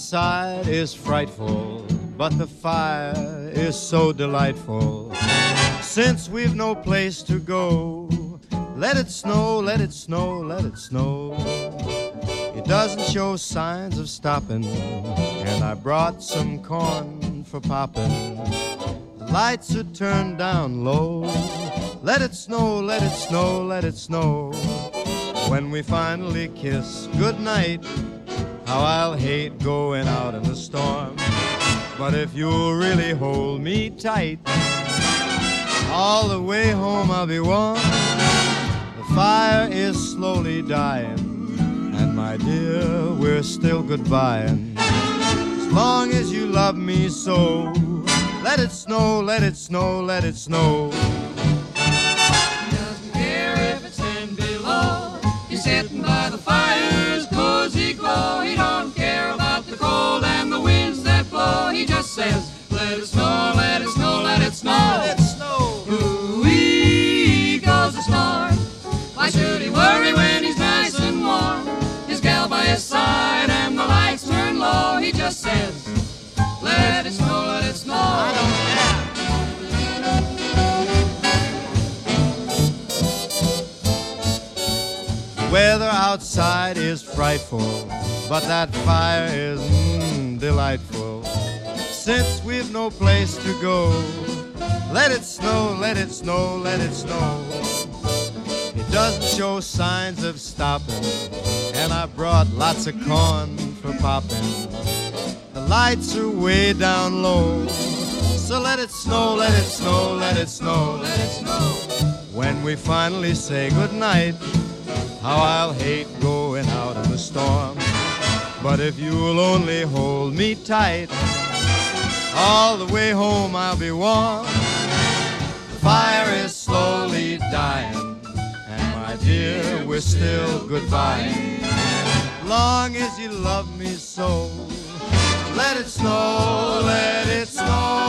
outside is frightful, but the fire is so delightful. Since we've no place to go, let it snow, let it snow, let it snow. It doesn't show signs of stopping, and I brought some corn for popping. The lights are turned down low. Let it snow, let it snow, let it snow. When we finally kiss goodnight, how I'll hate going out in the storm. But if you'll really hold me tight, all the way home I'll be warm. The fire is slowly dying, and my dear, we're still goodbying. As long as you love me so, let it snow, let it snow, let it snow. He doesn't care if it's 10 below. He's sitting by the fire's cozy glow. He don't care about the cold and the winds that blow. He just says, let it snow, let it snow, let it snow. Let it snow. Ooh-wee goes the storm. Why should he worry when he's nice and warm? His gal by his side and the lights turn low. He just says, let it snow, let it snow. I don't care. The weather outside is frightful, but that fire is delightful. Since we've no place to go, let it snow, let it snow, let it snow. It doesn't show signs of stopping, and I brought lots of corn for popping. The lights are way down low, so let it snow, let it snow, let it snow, let it snow. When we finally say goodnight, how I'll hate going out in the storm. But if you'll only hold me tight, all the way home I'll be warm. The fire is slowly dying, and my dear, we're still goodbye. Long as you love me so, let it snow, let it snow.